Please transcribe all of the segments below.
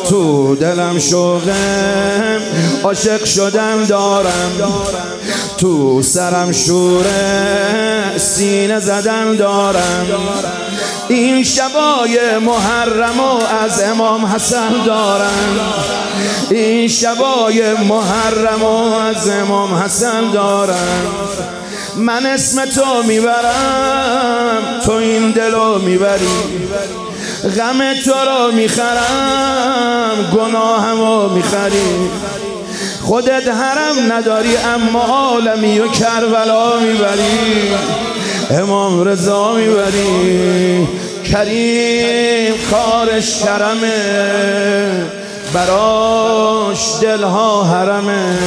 تو دلم شوقه، عاشق شدم دارم، تو سرم شوره، سینه زدم دارم. این شبای محرم و از امام حسن دارم، این شبای محرم و از امام حسن دارم. من اسم تو میبرم، تو این دلو میبری، غم تو رو میخرم، گناهمو میخری. خودت حرم نداری اما عالمی و کربلا میبری، امام رضا میبری. کریم کارش کرمه، براش دلها حرمه.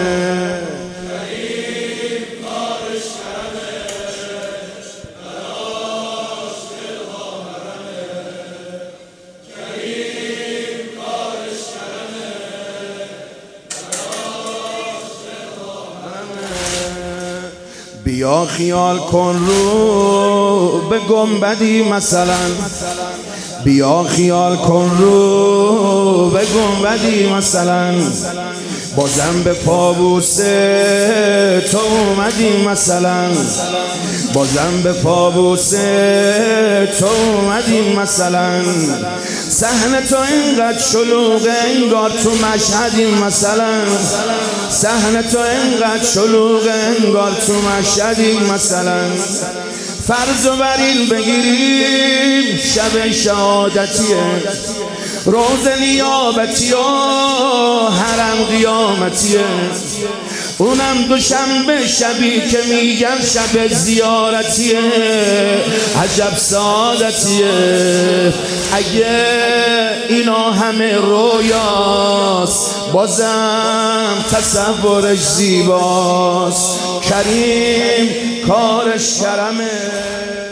بیا خیال کن رو به گنبدی مثلا، بیا خیال کن رو به گنبدی مثلا. بازم به پابوس تو اومدی مثلا، بازم به پابوس تو اومدی مثلا. صحنه تو اینقدر شلوغه انگار تو مشهدی مثلا، صحنه تو اینقدر شلوغه انگار تو مشهدی مثلا. فرض و برین بگیریم شب شهادتیه، روز نیابتی و حرم قیامتیه. اونم دوشنبه شبی که میگن شب زیارتیه، عجب سعادتیه. اگه اینا همه رویاست بازم تصورش زیباست. کریم کارش کرمه.